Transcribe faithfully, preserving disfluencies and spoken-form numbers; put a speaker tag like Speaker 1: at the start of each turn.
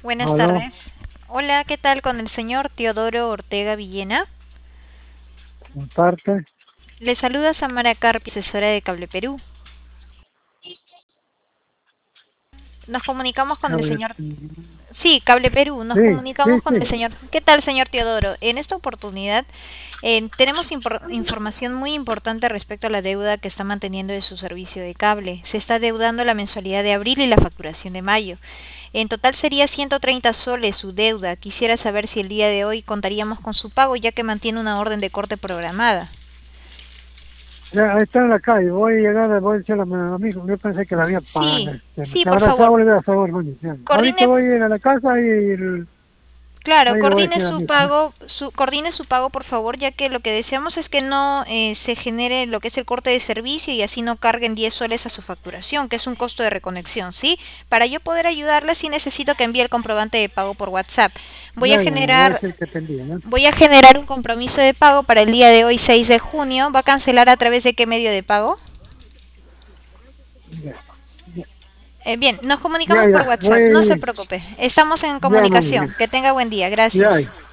Speaker 1: Buenas
Speaker 2: Aló,
Speaker 1: tardes. Hola, ¿qué tal con el señor Teodoro Ortega Villena?
Speaker 2: en parte.
Speaker 1: Le saluda Samara Carpi, asesora de Cable Perú. Nos comunicamos con el
Speaker 2: Cable-
Speaker 1: señor... Sí, Cable Perú, nos
Speaker 2: Sí, sí,
Speaker 1: comunicamos con el
Speaker 2: sí.
Speaker 1: señor... ¿Qué tal, señor Teodoro? En esta oportunidad eh, tenemos impor- información muy importante respecto a la deuda que está manteniendo de su servicio de cable. Se está deudando la mensualidad de abril y la facturación de mayo. En total sería ciento treinta soles su deuda. Quisiera saber si el día de hoy contaríamos con su pago, ya que mantiene una orden de corte programada.
Speaker 2: Ya, ahí está en la calle. Voy a llegar, voy a decirle a mi amigo. Yo pensé que la había pagado.
Speaker 1: Sí,
Speaker 2: Este,
Speaker 1: sí,
Speaker 2: se
Speaker 1: por
Speaker 2: habrá, se va a
Speaker 1: favor.
Speaker 2: volver a favor, coño. Ya. Ahorita
Speaker 1: Coordine,
Speaker 2: voy a ir a la casa y el-
Speaker 1: claro,
Speaker 2: ahí le voy a
Speaker 1: coordine
Speaker 2: decir a
Speaker 1: su
Speaker 2: mi hijo.
Speaker 1: pago, su, coordine su pago, por favor, ya que lo que deseamos es que no eh, se genere lo que es el corte de servicio y así no carguen diez soles a su facturación, que es un costo de reconexión, ¿sí? Para yo poder ayudarle, sí necesito que envíe el comprobante de pago por WhatsApp. Voy a
Speaker 2: Ya, ya, le voy a
Speaker 1: generar,
Speaker 2: decir que te envíe, ¿no?
Speaker 1: voy a generar un compromiso de pago para el día de hoy, seis de junio. ¿Va a cancelar a través de qué medio de pago?
Speaker 2: Ya, ya,
Speaker 1: Eh, bien, nos
Speaker 2: ya,
Speaker 1: comunicamos por
Speaker 2: ya.
Speaker 1: WhatsApp, no se
Speaker 2: Voy,
Speaker 1: preocupe. Estamos en
Speaker 2: ya, mami.
Speaker 1: comunicación. Que tenga buen día, gracias.
Speaker 2: Ya,